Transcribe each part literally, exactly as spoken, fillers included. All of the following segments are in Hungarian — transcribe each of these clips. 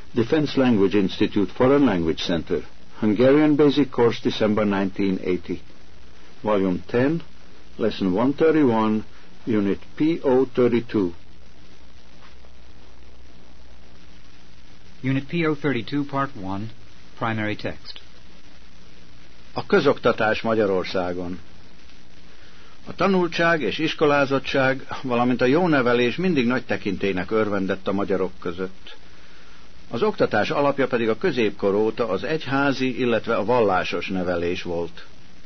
Defense Language Institute Foreign Language Center, Hungarian Basic Course, December nineteen eighty. Volume ten, Lesson one thirty-one, Unit P O thirty-two. Unit P O thirty-two, Part one, Primary Text. A közoktatás Magyarországon. A tanultság és iskolázottság, valamint a jó nevelés mindig nagy tekintélynek örvendett a magyarok között. Az oktatás alapja pedig a középkor óta az egyházi, illetve a vallásos nevelés volt.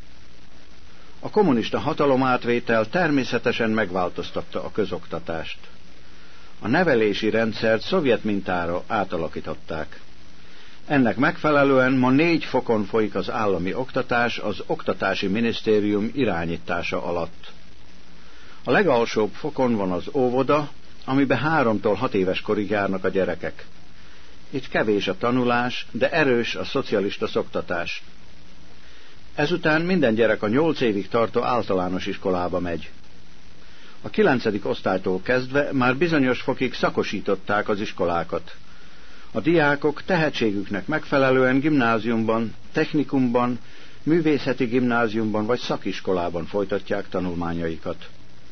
A kommunista hatalomátvétel természetesen megváltoztatta a közoktatást. A nevelési rendszert szovjet mintára átalakították. Ennek megfelelően ma négy fokon folyik az állami oktatás az Oktatási Minisztérium irányítása alatt. A legalsóbb fokon van az óvoda, amiben háromtól hat éves korig járnak a gyerekek. Itt kevés a tanulás, de erős a szocialista szoktatás. Ezután minden gyerek a nyolc évig tartó általános iskolába megy. A kilencedik osztálytól kezdve már bizonyos fokig szakosították az iskolákat. A diákok tehetségüknek megfelelően gimnáziumban, technikumban, művészeti gimnáziumban vagy szakiskolában folytatják tanulmányaikat.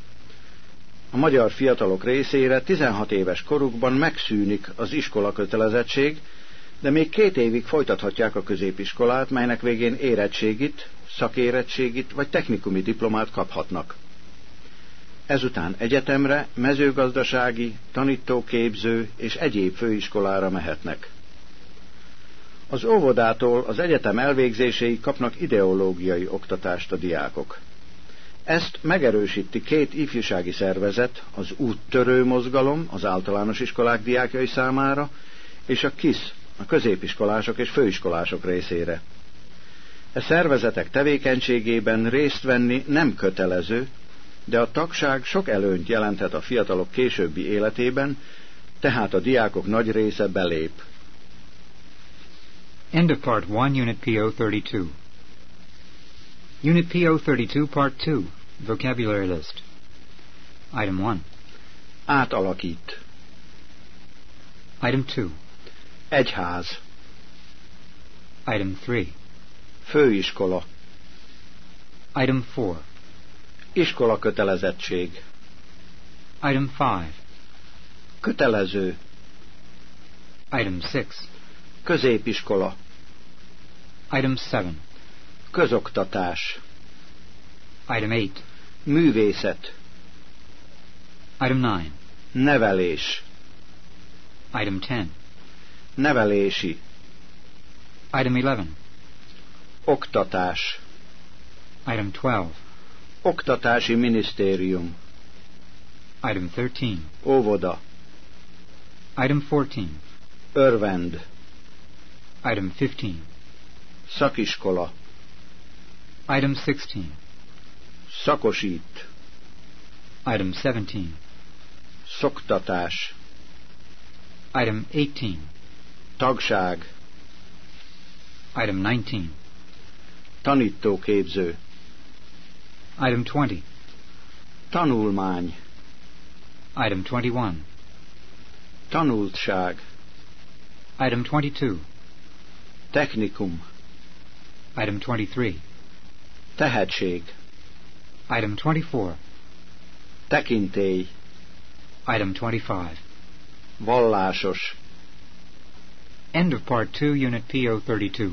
A magyar fiatalok részére tizenhat éves korukban megszűnik az iskolakötelezettség, de még két évig folytathatják a középiskolát, melynek végén érettségit, szakérettségit vagy technikumi diplomát kaphatnak. Ezután egyetemre, mezőgazdasági, tanítóképző és egyéb főiskolára mehetnek. Az óvodától az egyetem elvégzéséig kapnak ideológiai oktatást a diákok. Ezt megerősíti két ifjúsági szervezet, az úttörő mozgalom az általános iskolák diákjai számára, és a KISZ, a középiskolások és főiskolások részére. E szervezetek tevékenységében részt venni nem kötelező, de a tagság sok előnyt jelenthet a fiatalok későbbi életében, tehát a diákok nagy része belép. End of Part one, Unit P O thirty-two. Unit P O thirty-two, Part two, Vocabulary List. Item one. Átalakít. Item two. Egyház. Item three. Főiskola. Item four. Iskolakötelezettség. Item five. Kötelező. Item six. Középiskola. Item seven. Közoktatás. Item eight. Művészet. Item nine. Nevelés. Item ten. Nevelési. Item eleven. Oktatás. Item twelve. Oktatási Minisztérium. Item thirteen. Óvoda. Item fourteen. Örvend. Item fifteen. Szakiskola. Item sixteen. Szakosít. Item seventeen. Szoktatás. Item eighteen. Tagság. Item nineteen. Tanítóképző. Item twenty. Tanulmány. Item twenty-one. Tanultság. Item twenty-two. Technikum. Item twenty-three. Tehetség. Item twenty-four. Tekintély. Item twenty-five. Vallásos. End of Part two, Unit P O thirty-two.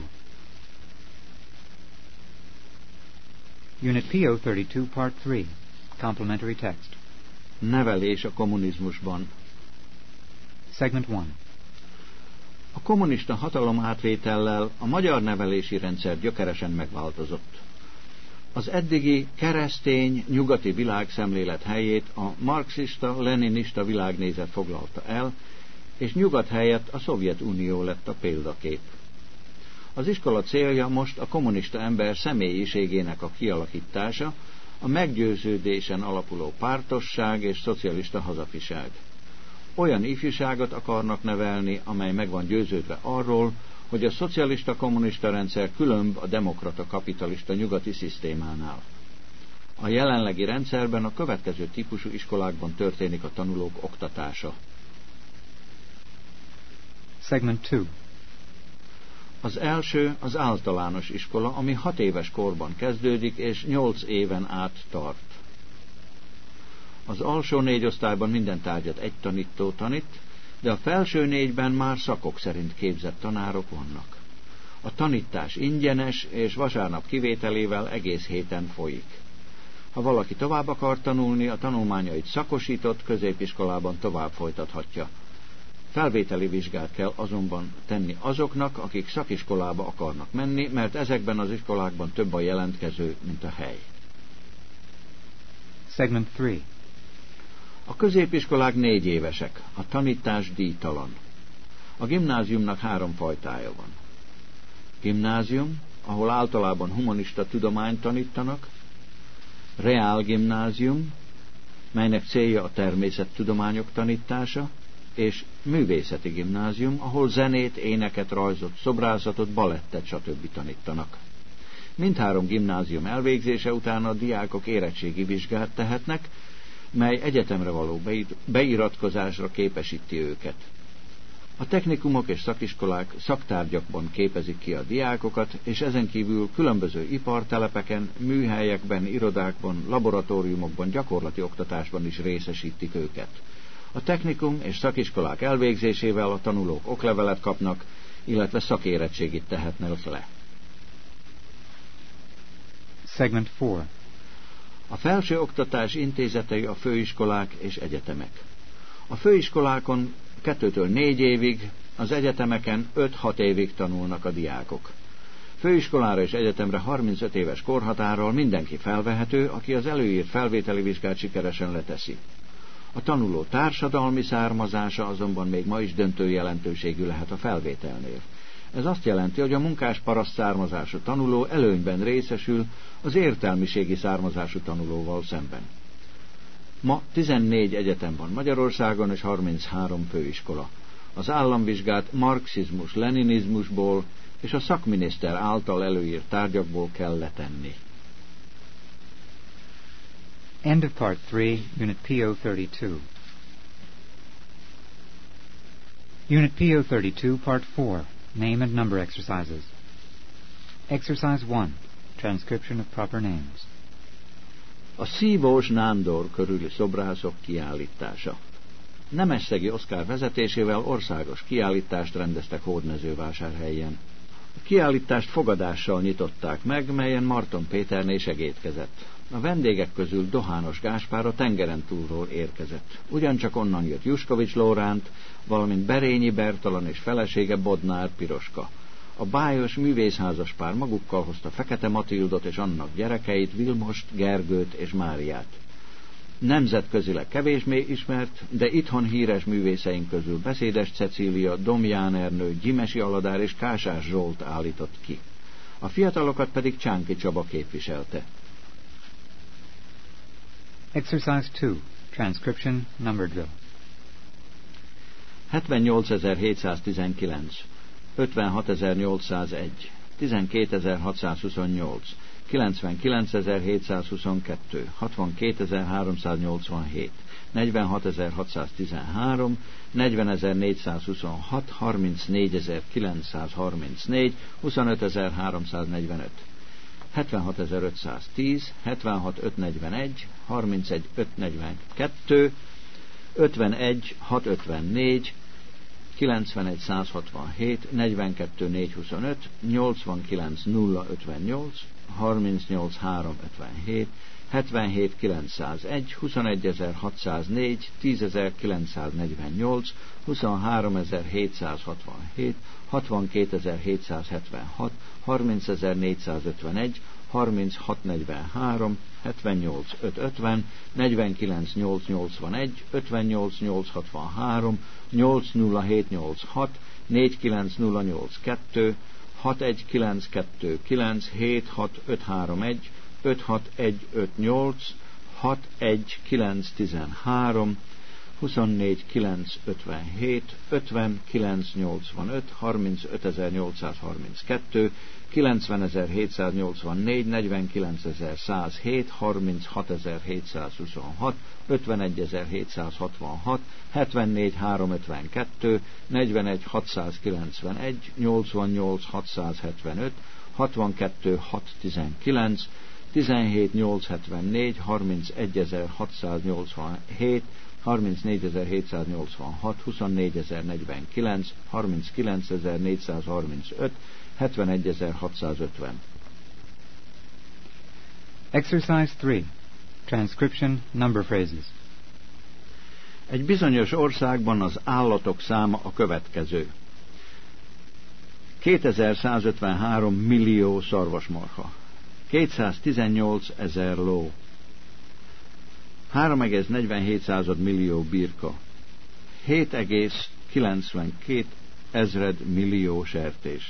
Unit P O thirty-two, Part three, Complementary Text. Nevelés a kommunizmusban. Segment one. A kommunista hatalom átvétellel a magyar nevelési rendszer gyökeresen megváltozott. Az eddigi keresztény, nyugati világszemlélet helyét a marxista-leninista világnézet foglalta el, és nyugat helyett a Szovjetunió lett a példakép. Az iskola célja most a kommunista ember személyiségének a kialakítása, a meggyőződésen alapuló pártosság és szocialista hazafiság. Olyan ifjúságot akarnak nevelni, amely meg van győződve arról, hogy a szocialista-kommunista rendszer különb a demokrata-kapitalista nyugati szisztémánál. A jelenlegi rendszerben a következő típusú iskolákban történik a tanulók oktatása. Segment two. Az első az általános iskola, ami hat éves korban kezdődik, és nyolc éven át tart. Az alsó négy osztályban minden tárgyat egy tanító tanít, de a felső négyben már szakok szerint képzett tanárok vannak. A tanítás ingyenes, és vasárnap kivételével egész héten folyik. Ha valaki tovább akar tanulni, a tanulmányait szakosított középiskolában tovább folytathatja. Felvételi vizsgát kell azonban tenni azoknak, akik szakiskolába akarnak menni, mert ezekben az iskolákban több a jelentkező, mint a hely. Segment three. A középiskolák négy évesek, a tanítás díjtalan. A gimnáziumnak három fajtája van. Gimnázium, ahol általában humanista tudományt tanítanak, reál gimnázium, melynek célja a természettudományok tanítása, és művészeti gimnázium, ahol zenét, éneket, rajzot, szobrászatot, balettet, stb. Tanítanak. Mindhárom gimnázium elvégzése után a diákok érettségi vizsgát tehetnek, mely egyetemre való beiratkozásra képesíti őket. A technikumok és szakiskolák szaktárgyakban képezik ki a diákokat, és ezen kívül különböző ipartelepeken, műhelyekben, irodákban, laboratóriumokban, gyakorlati oktatásban is részesítik őket. A technikum és szakiskolák elvégzésével a tanulók oklevelet kapnak, illetve szakérettségit tehetnek le. Segment four. A felső oktatás intézetei a főiskolák és egyetemek. A főiskolákon kettőtől négy évig, az egyetemeken öt-hat évig tanulnak a diákok. Főiskolára és egyetemre harmincöt éves korhatárral mindenki felvehető, aki az előírt felvételi vizsgát sikeresen leteszi. A tanuló társadalmi származása azonban még ma is döntő jelentőségű lehet a felvételnél. Ez azt jelenti, hogy a munkás paraszt származású tanuló előnyben részesül az értelmiségi származású tanulóval szemben. Ma tizennégy egyetem van Magyarországon és harminchárom főiskola. Az államvizsgát marxizmus-leninizmusból és a szakminiszter által előírt tárgyakból kell letenni. End of Part three, Unit P O thirty-two. Unit P O thirty-two, Part four. Name and number exercises. Exercise one. Transcription of proper names. A Szívós Nándor körüli szobrászok kiállítása. Nemeszegi Oszkár vezetésével országos kiállítást rendeztek Hódmezővásárhelyen. A kiállítást fogadással nyitották meg, melyen Marton Péterné segédkezett. A vendégek közül Dohános Gáspár a tengeren túlról érkezett. Ugyancsak onnan jött Juskovics Lóránt, valamint Berényi Bertalan és felesége Bodnár Piroska. A bájos művészházas pár magukkal hozta Fekete Matildot és annak gyerekeit, Vilmost, Gergőt és Máriát. Nemzetközileg kevésbé ismert, de itthon híres művészeink közül Beszédes Cecília, Domján Ernő, Gyimesi Aladár és Kásás Zsolt állított ki. A fiatalokat pedig Csánki Csaba képviselte. Exercise two. Transcription number drill. hetvennyolcezer-hétszáztizenkilenc, ötvenhatezer-nyolcszázegy, tizenkétezer-hatszázhuszonnyolc, kilencvenkilencezer-hétszázhuszonkettő, hatvankétezer-háromszáznyolcvanhét, negyvenhatezer-hatszáztizenhárom, negyvenezer-négyszázhuszonhat, harmincnégyezer-kilencszázharmincnégy, huszonötezer-háromszáznegyvenöt, hetvenhatezer-ötszáztíz, hetvenhat-ötszáznegyvenegy, harmincegy-ötszáznegyvenkettő, ötvenegy-hatszázötvennégy, kilencvenegy-százhatvanhét, negyvenkettő-négyszázhuszonöt, nyolcvankilenc-nulla-ötvennyolc, harmincnyolc-háromszázötvenhét, hetvenhét-kilencszázegy, huszonegyezer-hatszáznégy, tízezer-kilencszáznegyvennyolc, huszonháromezer-hétszázhatvanhét, hatvankétezer-hétszázhetvenhat, harmincezer-négyszázötvenegy, harminchat-negyvenhárom, hetvennyolc-ötszázötven, negyvenkilenc-nyolcszáznyolcvanegy, ötvennyolc-nyolcszázhatvanhárom, nyolc-nulla-hét-nyolcvanhat, négy-kilenc-nulla-nyolcvankettő, hat-egy-kilenc-kettő-kilenc, hét-hat-öt-háromegy, öt-hat-egy-öt-nyolc, hat-egy-kilenc-tizenhárom, huszonnégy kilenc ötvenhét, ötven kilenc nyolcvanöt, harmincötezer-nyolcszázharminckettő, kilencvenezer-hétszáznyolcvannégy, negyvenkilencezer-százhét, harminchatezer-hétszázhuszonhat, ötvenegyezer-hétszázhatvanhat, hetvennégy-háromszázötvenkettő, negyvenegy-hatszázkilencvenegy, nyolcvannyolc-hatszázhetvenöt, hatvankettő-hatszáztizenkilenc, tizenhét-nyolcszázhetvennégy, harmincegyezer-hatszáznyolcvanhét, harmincnégyezer-hétszáznyolcvanhat, huszonnégyezer-negyvenkilenc, harminckilencezer-négyszázharmincöt, hetvenegyezer-hatszázötven. Exercise three. Transcription number phrases. Egy bizonyos országban az állatok száma a következő. kétezer-százötvenhárom millió szarvasmarha, kétszáztizennyolc ezer ló, három egész negyvenhét millió birka, hét egész kilencvenkét ezred millió sertés,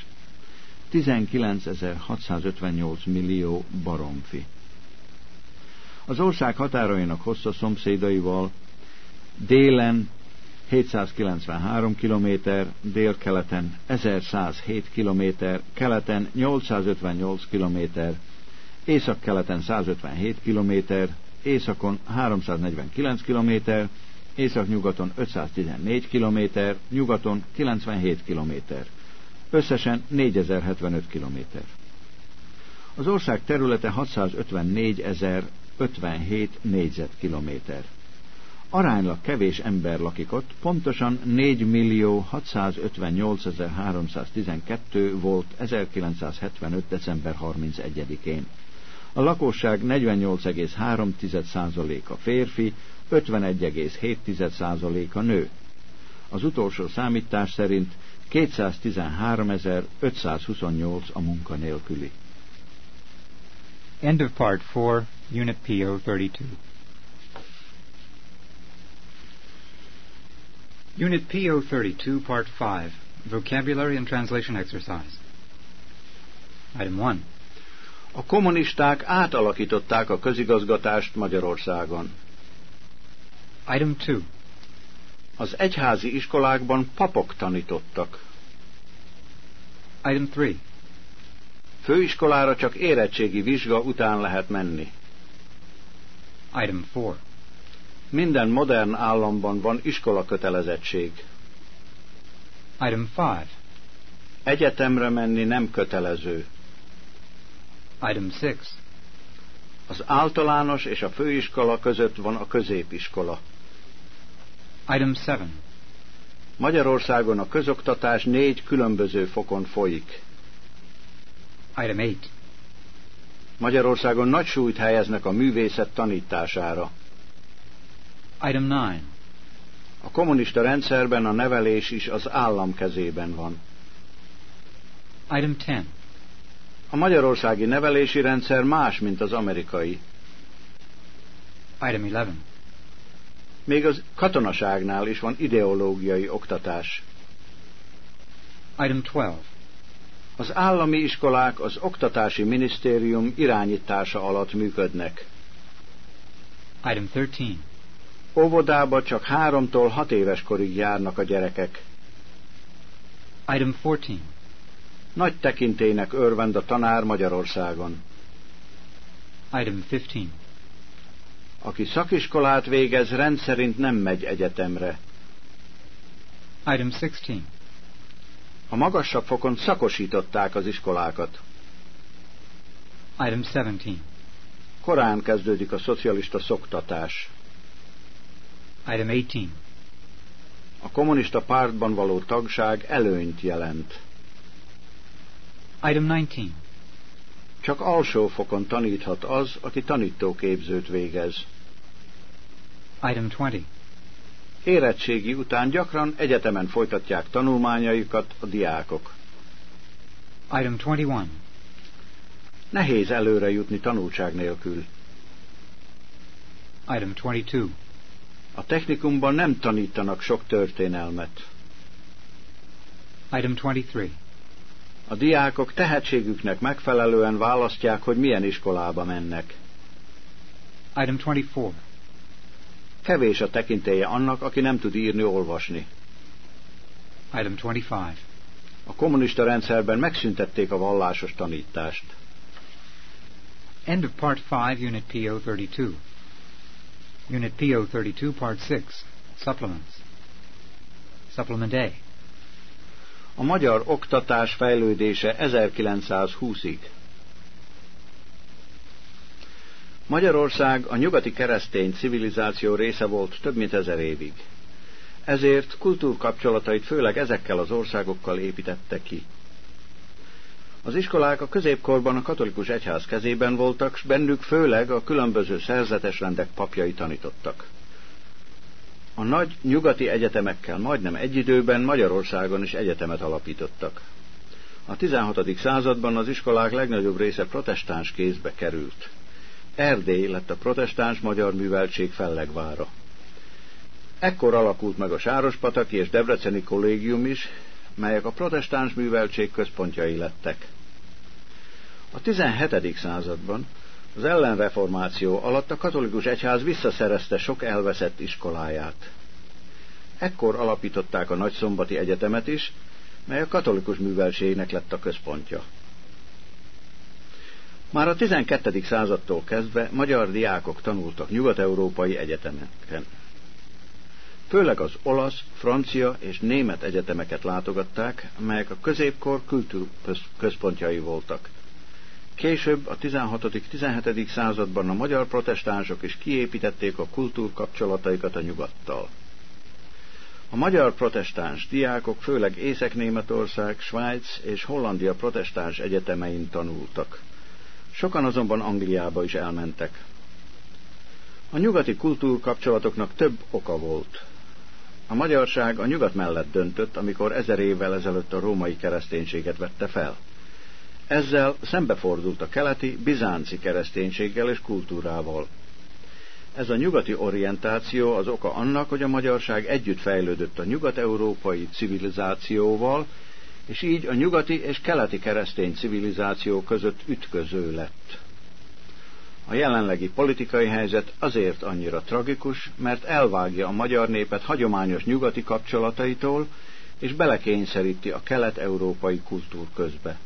tizenkilencezer-hatszázötvennyolc millió baromfi. Az ország határainak hossza szomszédaival: délen hétszázkilencvenhárom kilométer, délkeleten ezerszázhét kilométer, keleten nyolcszázötvennyolc kilométer, északkeleten százötvenhét kilométer, északon háromszáznegyvenkilenc kilométer, északnyugaton ötszáztizennégy kilométer, nyugaton kilencvenhét kilométer. Összesen négyezer-hetvenöt kilométer. Az ország területe hatszázötvennégyezer-ötvenhét négyzetkilométer. Aránylag kevés ember lakik ott, pontosan négymillió hatszázötvennyolcezer-háromszáztizenkettő volt ezerkilencszázhetvenöt. december harmincegyedikén. A lakosság negyvennyolc egész három százaléka férfi, ötvenegy egész hét százaléka nő. Az utolsó számítás szerint kétszáztizenháromezer-ötszázhuszonnyolc a munkanélküli. End of Part four, Unit P O thirty-two. Unit P O thirty-two, Part five, Vocabulary and Translation Exercise. Item one. A kommunisták átalakították a közigazgatást Magyarországon. Item two. Az egyházi iskolákban papok tanítottak. Item three. Főiskolára csak érettségi vizsga után lehet menni. Item four. Minden modern államban van iskolakötelezettség. Item five. Egyetemre menni nem kötelező. Item six. Az általános és a főiskola között van a középiskola. Item seven. Magyarországon a közoktatás négy különböző fokon folyik. Item eight. Magyarországon nagy súlyt helyeznek a művészet tanítására. Item nine. A kommunista rendszerben a nevelés is az állam kezében van. Item ten. A magyarországi nevelési rendszer más, mint az amerikai. Item eleven. Még az katonaságnál is van ideológiai oktatás. Item twelve. Az állami iskolák az oktatási minisztérium irányítása alatt működnek. Item thirteen. Óvodába csak háromtól hat éves korig járnak a gyerekek. Item fourteen. Nagy tekintélynek örvend a tanár Magyarországon. Item fifteen. Aki szakiskolát végez, rendszerint nem megy egyetemre. Item sixteen. A magasabb fokon szakosították az iskolákat. Item seventeen. Korán kezdődik a szocialista szoktatás. Item eighteen. A kommunista pártban való tagság előnyt jelent. Item nineteen. Csak alsó fokon taníthat az, aki tanítóképzőt végez. Item twenty. Érettségi után gyakran egyetemen folytatják tanulmányaikat a diákok. Item twenty-one. Nehéz előre jutni tanultság nélkül. Item twenty-two. A technikumban nem tanítanak sok történelmet. Item twenty-three. A diákok tehetségüknek megfelelően választják, hogy milyen iskolába mennek. Item twenty-four. Kevés a tekintélye annak, aki nem tud írni-olvasni. Item twenty-five. A kommunista rendszerben megszüntették a vallásos tanítást. End of Part five, Unit P O thirty-two. Unit P O thirty-two, Part six. Supplements. Supplement A. A magyar oktatás fejlődése ezerkilencszázhúszig. Magyarország a nyugati keresztény civilizáció része volt több mint ezer évig. Ezért kultúrkapcsolatait főleg ezekkel az országokkal építette ki. Az iskolák a középkorban a katolikus egyház kezében voltak, s bennük főleg a különböző szerzetes rendek papjai tanítottak. A nagy nyugati egyetemekkel majdnem egy időben Magyarországon is egyetemet alapítottak. A tizenhatodik században az iskolák legnagyobb része protestáns kézbe került. Erdély lett a protestáns magyar műveltség fellegvára. Ekkor alakult meg a sárospataki és debreceni kollégium is, melyek a protestáns műveltség központjai lettek. A tizenhetedik században az ellenreformáció alatt a katolikus egyház visszaszerezte sok elveszett iskoláját. Ekkor alapították a Nagyszombati Egyetemet is, mely a katolikus műveltségnek lett a központja. Már a tizenkettedik századtól kezdve magyar diákok tanultak nyugat-európai egyetemeken. Főleg az olasz, francia és német egyetemeket látogatták, melyek a középkor kultúrközpontjai voltak. Később, a tizenhatodik-tizenhetedik században a magyar protestánsok is kiépítették a kultúrkapcsolataikat a nyugattal. A magyar protestáns diákok főleg Észak-Németország, Svájc és Hollandia protestáns egyetemein tanultak. Sokan azonban Angliába is elmentek. A nyugati kultúrkapcsolatoknak több oka volt. A magyarság a nyugat mellett döntött, amikor ezer évvel ezelőtt a római kereszténységet vette fel. Ezzel szembefordult a keleti, bizánci kereszténységgel és kultúrával. Ez a nyugati orientáció az oka annak, hogy a magyarság együtt fejlődött a nyugat-európai civilizációval, és így a nyugati és keleti keresztény civilizáció között ütköző lett. A jelenlegi politikai helyzet azért annyira tragikus, mert elvágja a magyar népet hagyományos nyugati kapcsolataitól, és belekényszeríti a kelet-európai kultúrközbe.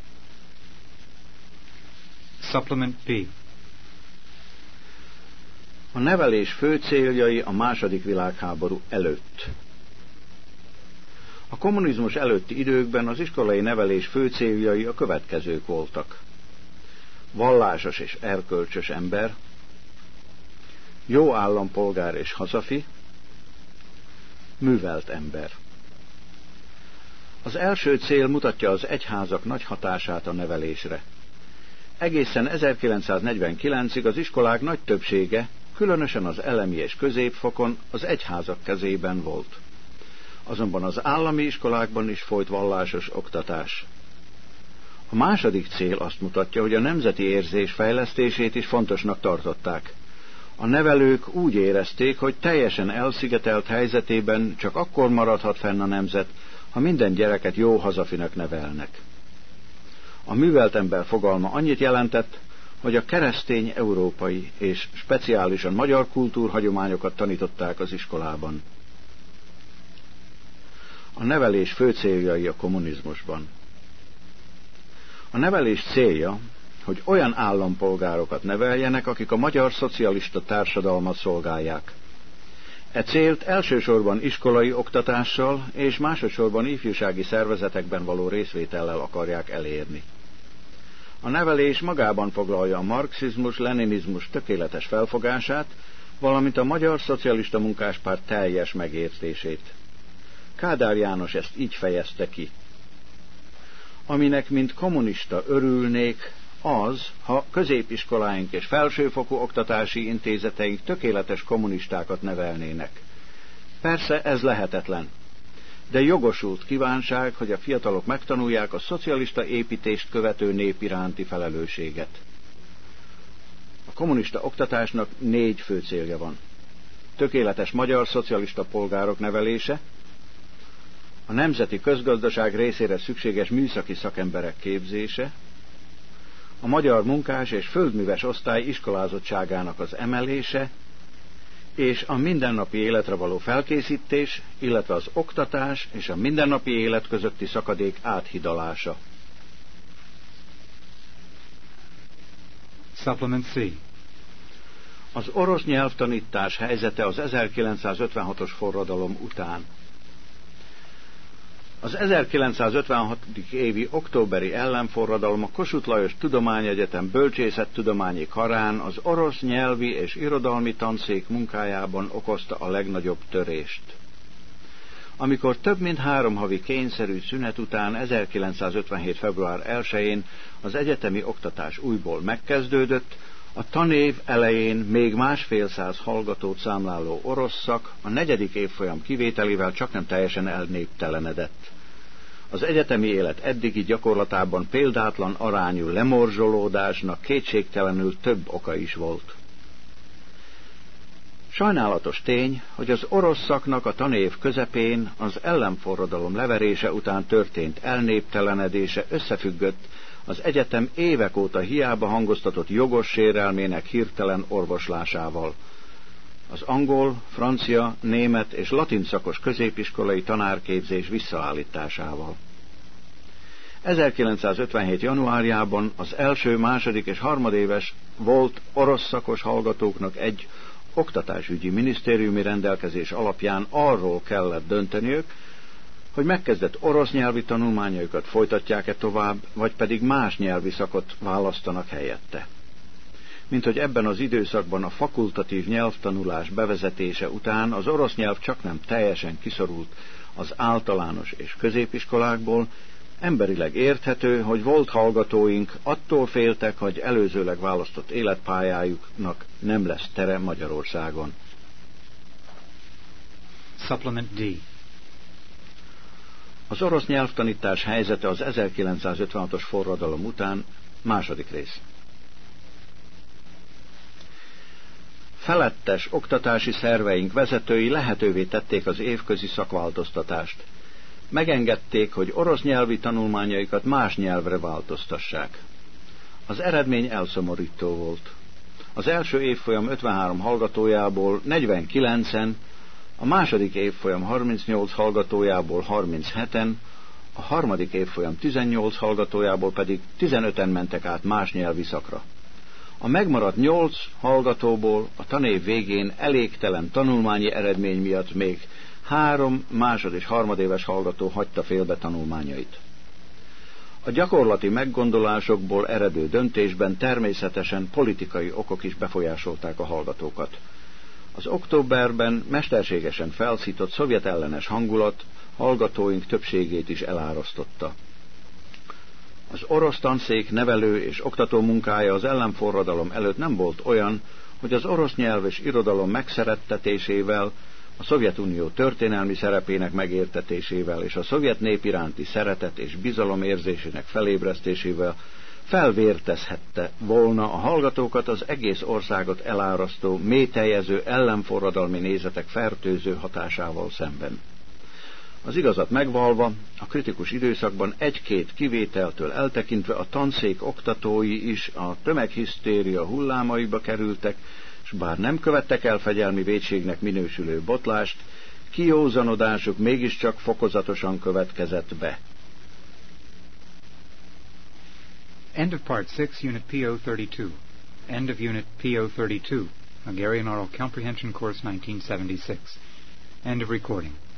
Supplement B. A nevelés fő céljai a második világháború előtt. A kommunizmus előtti időkben az iskolai nevelés fő céljai a következők voltak. Vallásos és erkölcsös ember, jó állampolgár és hazafi, művelt ember. Az első cél mutatja az egyházak nagy hatását a nevelésre. Egészen ezerkilencszáznegyvenkilencig az iskolák nagy többsége, különösen az elemi és középfokon az egyházak kezében volt. Azonban az állami iskolákban is folyt vallásos oktatás. A második cél azt mutatja, hogy a nemzeti érzés fejlesztését is fontosnak tartották. A nevelők úgy érezték, hogy teljesen elszigetelt helyzetében csak akkor maradhat fenn a nemzet, ha minden gyereket jó hazafinak nevelnek. A művelt ember fogalma annyit jelentett, hogy a keresztény európai és speciálisan magyar kultúrhagyományokat tanították az iskolában. A nevelés fő céljai a kommunizmusban. A nevelés célja, hogy olyan állampolgárokat neveljenek, akik a magyar szocialista társadalmat szolgálják. E célt elsősorban iskolai oktatással és másodszorban ifjúsági szervezetekben való részvétellel akarják elérni. A nevelés magában foglalja a marxizmus-leninizmus tökéletes felfogását, valamint a Magyar Szocialista Munkáspárt teljes megértését. Kádár János ezt így fejezte ki. Aminek, mint kommunista örülnék, az, ha középiskoláink és felsőfokú oktatási intézeteink tökéletes kommunistákat nevelnének. Persze ez lehetetlen, de jogosult kívánság, hogy a fiatalok megtanulják a szocialista építést követő nép iránti felelősséget. A kommunista oktatásnak négy fő célja van. Tökéletes magyar szocialista polgárok nevelése, a nemzeti közgazdaság részére szükséges műszaki szakemberek képzése, a magyar munkás és földműves osztály iskolázottságának az emelése, és a mindennapi életre való felkészítés, illetve az oktatás és a mindennapi élet közötti szakadék áthidalása. Supplement C. Az orosz nyelvtanítás helyzete az ezerkilencszázötvenhatos forradalom után. Az ezerkilencszázötvenhatodik évi októberi ellenforradalom a Kossuth Lajos Tudományegyetem bölcsészettudományi karán az orosz nyelvi és irodalmi tanszék munkájában okozta a legnagyobb törést. Amikor több mint három havi kényszerű szünet után ezerkilencszázötvenhét február elsején az egyetemi oktatás újból megkezdődött, a tanév elején még másfél száz hallgatót számláló orosz szak a negyedik évfolyam kivételével csaknem teljesen elnéptelenedett. Az egyetemi élet eddigi gyakorlatában példátlan arányú lemorzsolódásnak kétségtelenül több oka is volt. Sajnálatos tény, hogy az orosz szaknak a tanév közepén az ellenforradalom leverése után történt elnéptelenedése összefüggött az egyetem évek óta hiába hangoztatott jogos sérelmének hirtelen orvoslásával. Az angol, francia, német és latin szakos középiskolai tanárképzés visszaállításával. ezerkilencszázötvenhét januárjában az első, második és harmadéves volt orosz szakos hallgatóknak egy oktatásügyi minisztériumi rendelkezés alapján arról kellett dönteniük, hogy megkezdett orosz nyelvi tanulmányaikat folytatják-e tovább, vagy pedig más nyelvi szakot választanak helyette. Mint hogy ebben az időszakban a fakultatív nyelvtanulás bevezetése után az orosz nyelv csaknem teljesen kiszorult az általános és középiskolákból, emberileg érthető, hogy volt hallgatóink attól féltek, hogy előzőleg választott életpályájuknak nem lesz tere Magyarországon. Supplement D. Az orosz nyelvtanítás helyzete az ezerkilencszázötvenhatos forradalom után, második rész. Felettes oktatási szerveink vezetői lehetővé tették az évközi szakváltoztatást. Megengedték, hogy orosz nyelvi tanulmányaikat más nyelvre változtassák. Az eredmény elszomorító volt. Az első évfolyam ötvenhárom hallgatójából negyvenkilencen, a második évfolyam harmincnyolc hallgatójából harmincheten, a harmadik évfolyam tizennyolc hallgatójából pedig tizenöten mentek át más nyelvi szakra. A megmaradt nyolc hallgatóból a tanév végén elégtelen tanulmányi eredmény miatt még három másod- és harmadéves hallgató hagyta félbe tanulmányait. A gyakorlati meggondolásokból eredő döntésben természetesen politikai okok is befolyásolták a hallgatókat. Az októberben mesterségesen felszított szovjet ellenes hangulat hallgatóink többségét is elárasztotta. Az orosz tanszék nevelő és oktató munkája az ellenforradalom előtt nem volt olyan, hogy az orosz nyelv és irodalom megszerettetésével, a Szovjetunió történelmi szerepének megértetésével és a szovjet nép iránti szeretet és bizalom érzésének felébresztésével felvértezhette volna a hallgatókat az egész országot elárasztó, mélyteljező ellenforradalmi nézetek fertőző hatásával szemben. Az igazat megvalva, a kritikus időszakban egy-két kivételtől eltekintve a tanszék oktatói is a tömeghisztéria hullámaiba kerültek, s bár nem követtek el fegyelmi vétségnek minősülő botlást, kijózanodásuk mégiscsak fokozatosan következett be. End of Part six, Unit P O thirty-two. End of Unit P O thirty-two. Hungarian Oral Comprehension Course nineteen seventy-six. End of recording.